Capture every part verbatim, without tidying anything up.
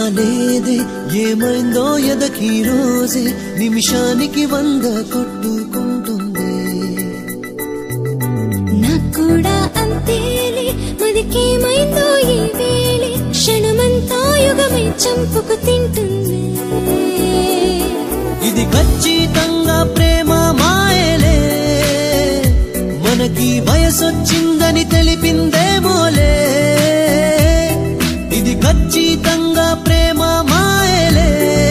లేదే ఏమైందో ఎదకి రోజే నిమిషానికి వంద కొట్టుకుంటుంది నాకూడా అంతేలే మదికేమైందో ఈ వేళే క్షణమంతా యుగమే చంపుకు తింటుంది ఇది ఖచ్చితంగా ప్రేమ మాయలే మనకి వయసొచ్చిందని తెలిపిందేమోలే ఇది ఖచ్చితంగా ప్రేమ మాయలే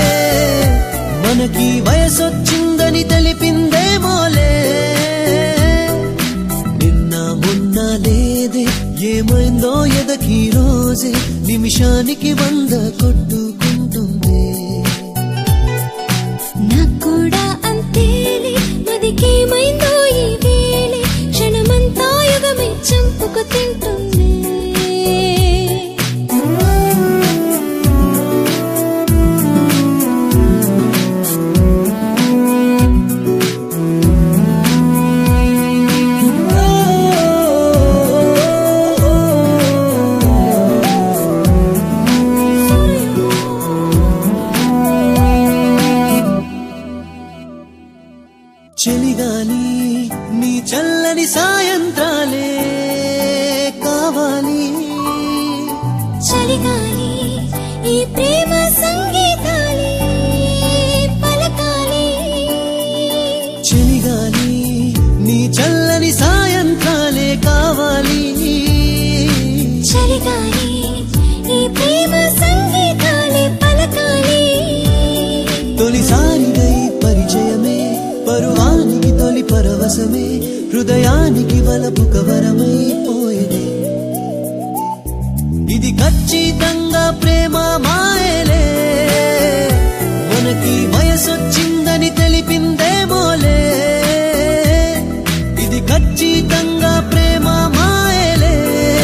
మనకి వయసొచ్చిందని తెలిపిందేమోలే నిన్న మొన్న లేదే ఏమైందో ఎదకి రోజే నిమిషానికి వంద కొట్టుకుంటుంది నాకూడా అంతేలే మదికేమైందో ఈ వేళే క్షణమంతా యుగమే చంపుకు తింటుంది చలిగాలి నీ చల్లని సాయంత్రాలే కావాలి చలిగాలి ఈ ప్రేమ సంగీతాలే పలకాలి చలిగాలి నీ చల్లని సాయంత్రాలే కావాలి చలిగాలి ఈ ప్రేమ సంగీతాలే పలకాలి తొలిసారిగా ఈ పరిచయమే పరువానికి తొలి పరవశమే హృదయానికి వలపు కవరమైపోయేదే ఇది ఖచ్చితంగా ప్రేమ మాయలే మనకి వయసొచ్చిందని తెలిపిందేమోలే ఇది ఖచ్చితంగా ప్రేమ మాయలే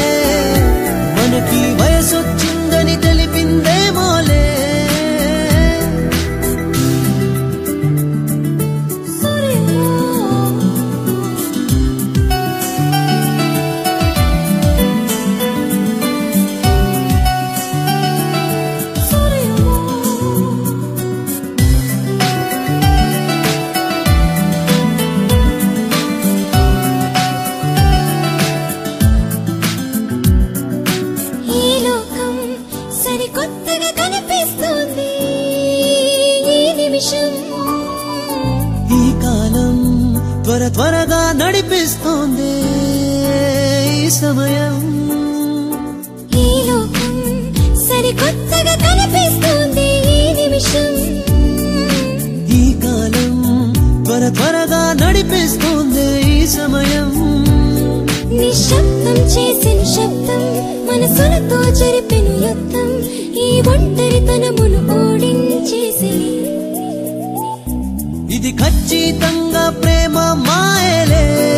మనకి వయసొచ్చిందని తెలిపిందేమోలే కొత్తగా కనిపిస్తుంది ఈ నిమిషం ఈ కాలం త్వర త్వరగా నడిపిస్తోంది ఈ సమయం ఈ లోకం సరికొత్తగా కనిపిస్తుంది ఈ నిమిషం ఈ కాలం త్వర త్వరగా నడిపిస్తోంది ఈ సమయం నిశ్శబ్దం చేసిన శబ్దం మనసులతో జరిపెను యుద్ధం ఈ ఒంటరితనమును ఓడించేసి ఇది ఖచ్చితంగా ప్రేమ మాయలే